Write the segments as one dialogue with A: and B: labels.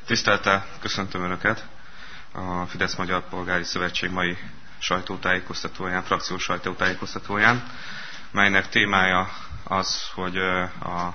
A: Tisztelettel köszöntöm Önöket a Fidesz Magyar Polgári Szövetség mai sajtótájékoztatóján, frakciós sajtótájékoztatóján, melynek témája az, hogy a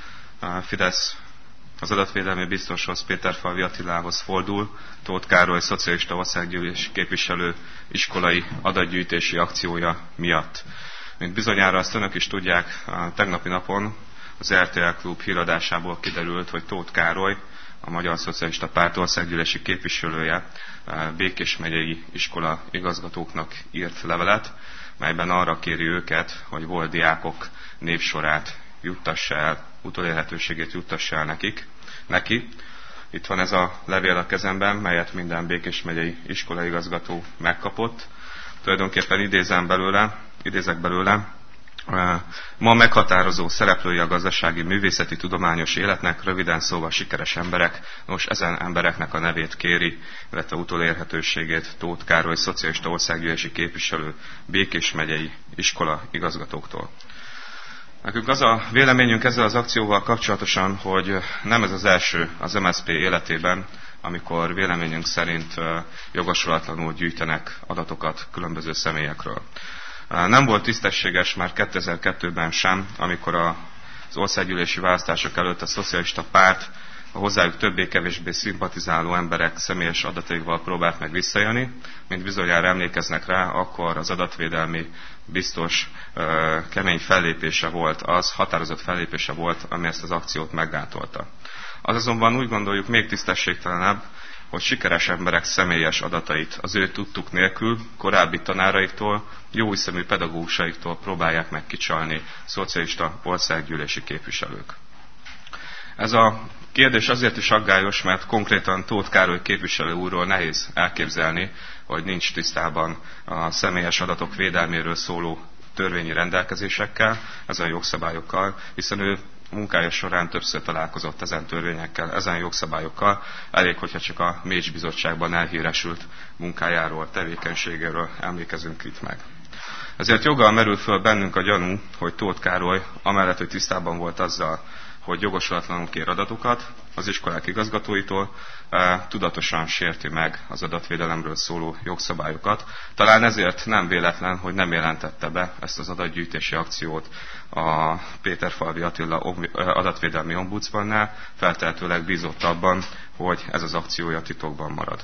A: Fidesz az adatvédelmi biztoshoz, Péterfalvi Attilához fordul, Tóth Károly szocialista országgyűlési képviselő iskolai adatgyűjtési akciója miatt. Mint bizonyára azt Önök is tudják, a tegnapi napon az RTL Klub híradásából kiderült, hogy Tóth Károly, a Magyar Szocialista Párt országgyűlési képviselője Békés megyei iskola igazgatóknak írt levelet, melyben arra kéri őket, hogy volt diákok névsorát juttassa el, utolérhetőségét juttassa el neki. Itt van ez a levél a kezemben, melyet minden Békés megyei iskolaigazgató megkapott. Tulajdonképpen idézek belőle, ma meghatározó szereplői a gazdasági, művészeti, tudományos életnek, röviden szóval sikeres emberek, nos ezen embereknek a nevét kéri, illetve utolérhetőségét Tóth Károly szocialista országgyűlési képviselő Békés megyei iskola igazgatóktól. Nekünk az a véleményünk ezzel az akcióval kapcsolatosan, hogy nem ez az első az MSZP életében, amikor véleményünk szerint jogosulatlanul gyűjtenek adatokat különböző személyekről. Nem volt tisztességes már 2002-ben sem, amikor az országgyűlési választások előtt a szocialista párt a hozzájuk többé-kevésbé szimpatizáló emberek személyes adataival próbált meg visszaélni. Mint bizonyára emlékeznek rá, akkor az adatvédelmi biztos kemény fellépése volt határozott fellépése volt, ami ezt az akciót meggátolta. Az azonban úgy gondoljuk még tisztességtelenebb, hogy sikeres emberek személyes adatait az ő tudtuk nélkül, korábbi tanáraiktól, jóhiszemű pedagógusaiktól próbálják meg kicsalni szocialista országgyűlési képviselők. Ez a kérdés azért is aggályos, mert konkrétan Tóth Károly képviselő úrról nehéz elképzelni, hogy nincs tisztában a személyes adatok védelméről szóló törvényi rendelkezésekkel, ezen jogszabályokkal, hiszen ő munkája során többször találkozott ezen törvényekkel, ezen jogszabályokkal, elég, hogyha csak a Mécs Bizottságban elhíresült munkájáról, tevékenységéről emlékezünk itt meg. Ezért joggal merül föl bennünk a gyanú, hogy Tóth Károly, amellett, hogy tisztában volt azzal, hogy jogosulatlanul kér adatokat az iskolák igazgatóitól, tudatosan sérti meg az adatvédelemről szóló jogszabályokat. Talán ezért nem véletlen, hogy nem jelentette be ezt az adatgyűjtési akciót a Péterfalvi Attila adatvédelmi ombudsmannál, feltehetőleg bízott abban, hogy ez az akciója titokban marad.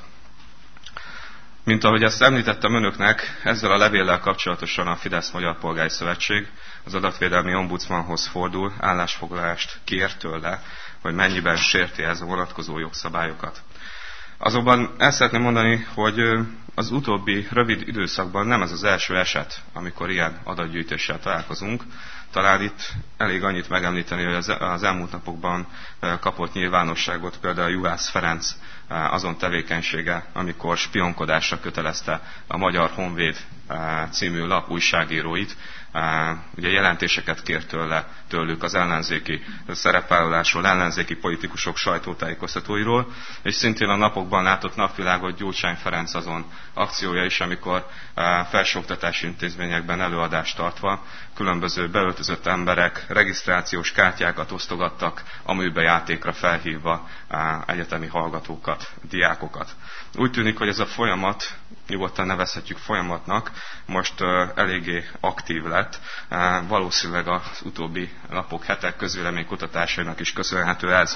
A: Mint ahogy ezt említettem Önöknek, ezzel a levéllel kapcsolatosan a Fidesz Magyar Polgári Szövetség az adatvédelmi ombudsmanhoz fordul, állásfoglalást kér tőle, hogy mennyiben sérti ez a vonatkozó jogszabályokat. Azonban el szeretném mondani, hogy az utóbbi rövid időszakban nem ez az első eset, amikor ilyen adatgyűjtéssel találkozunk. Talán itt elég annyit megemlíteni, hogy az elmúlt napokban kapott nyilvánosságot például Juhász Ferenc azon tevékenysége, amikor spionkodásra kötelezte a Magyar Honvéd című lap újságíróit, ugye jelentéseket kért tőlük az ellenzéki szerepvállalásról, ellenzéki politikusok sajtótájékoztatóiról, és szintén a napokban látott napvilágot Gyurcsány Ferenc azon akciója is, amikor felsőoktatási intézményekben előadást tartva különböző beöltözött emberek regisztrációs kártyákat osztogattak, a műbejátékra felhívva egyetemi hallgatókat, diákokat. Úgy tűnik, hogy ez a folyamat, nyugodtan nevezhetjük folyamatnak, most eléggé aktív lett. Valószínűleg az utóbbi napok, hetek közvéleménykutatásainak is köszönhető ez.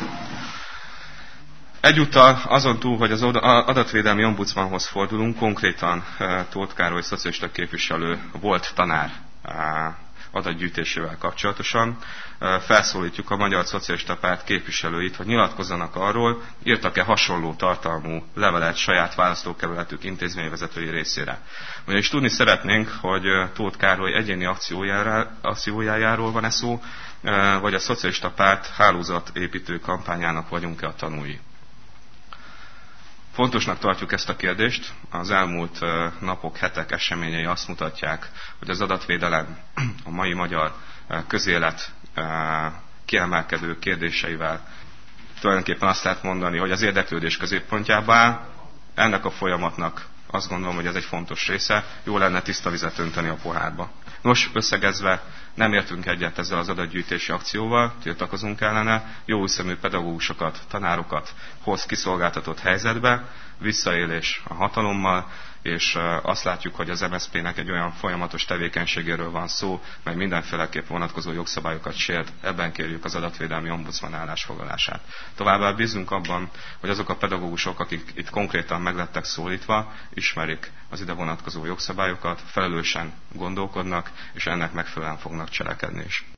A: Egyúttal azon túl, hogy az adatvédelmi ombudsmanhoz fordulunk, konkrétan Tóth Károly szocialista képviselő volt tanár adatgyűjtésével kapcsolatosan. Felszólítjuk a Magyar Szocialista Párt képviselőit, hogy nyilatkozzanak arról, írtak-e hasonló tartalmú levelet saját választókerületük intézményvezetői részére. Ugyanis tudni szeretnénk, hogy Tóth Károly egyéni akciójáról van-e szó, vagy a Szocialista Párt hálózatépítő kampányának vagyunk-e a tanúi. Fontosnak tartjuk ezt a kérdést. Az elmúlt napok, hetek eseményei azt mutatják, hogy az adatvédelem a mai magyar közélet kiemelkedő kérdéseivel tulajdonképpen azt lehet mondani, hogy az érdeklődés középpontjába áll. Ennek a folyamatnak azt gondolom, hogy ez egy fontos része. Jó lenne tiszta vizet önteni a pohárba. Nos, összegezve, Nem értünk egyet ezzel az adatgyűjtési akcióval, tiltakozunk ellene, jóhiszemű pedagógusokat, tanárokat hoz kiszolgáltatott helyzetbe, visszaélés a hatalommal, és azt látjuk, hogy az MSZP-nek egy olyan folyamatos tevékenységéről van szó, mely mindenféleképp vonatkozó jogszabályokat sért, ebben kérjük az adatvédelmi ombudsman állásfoglalását. Továbbá bízunk abban, hogy azok a pedagógusok, akik itt konkrétan meglettek szólítva, ismerik az ide vonatkozó jogszabályokat, felelősen gondolkodnak, és ennek megfelelően fognak cselekedni is.